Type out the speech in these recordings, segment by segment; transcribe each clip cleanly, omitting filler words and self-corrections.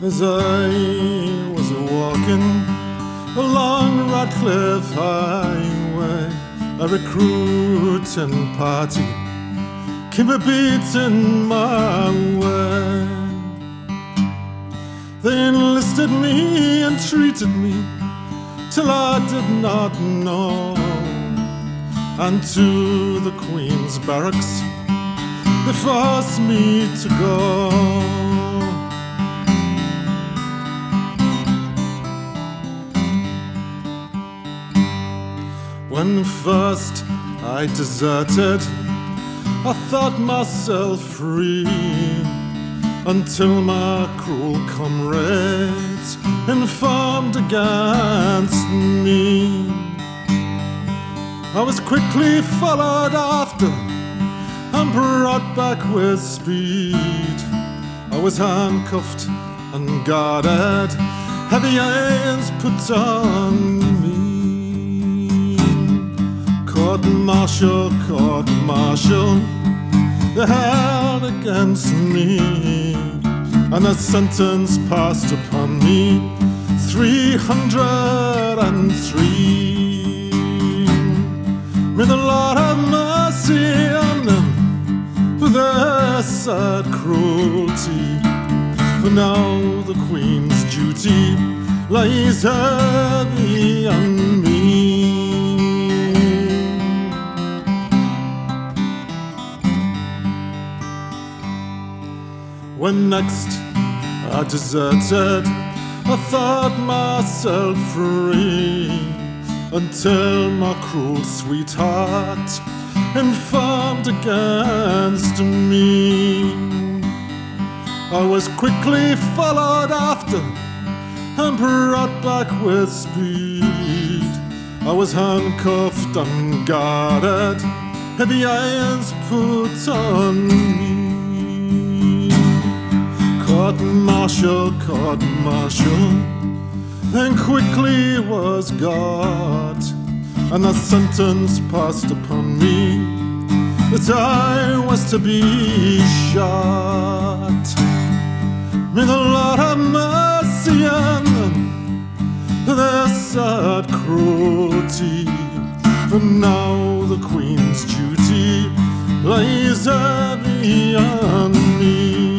As I was walking along Radcliffe Highway, a recruiting party came a-beating my way. They enlisted me and treated me till I did not know, and to the Queen's barracks they forced me to go. When first I deserted, I thought myself free, until my cruel comrades informed against me. I was quickly followed after and brought back with speed. I was handcuffed and guarded, heavy irons put on me. Court-martial, court-martial, they held against me, and a sentence passed upon me, 303. May the Lord have mercy on them for their sad cruelty, for now the Queen's duty lies heavy on me. When next I deserted, I thought myself free, until my cruel sweetheart informed against me. I was quickly followed after and brought back with speed. I was handcuffed and guarded, heavy irons put on me. Court-martial, court-martial, then quickly was got, and a sentence passed upon me that I was to be shot. May the Lord have mercy on them for their sad cruelty, for now the Queen's duty lies heavy on me.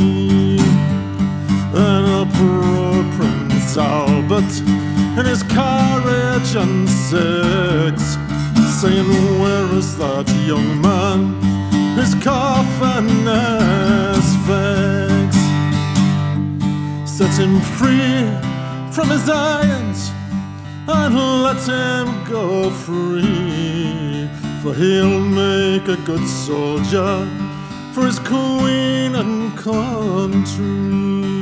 And a poor Prince Albert in his carriage and six, saying, where is that young man? His coffin is fixed. Set him free from his irons and let him go free, for he'll make a good soldier for his Queen and country.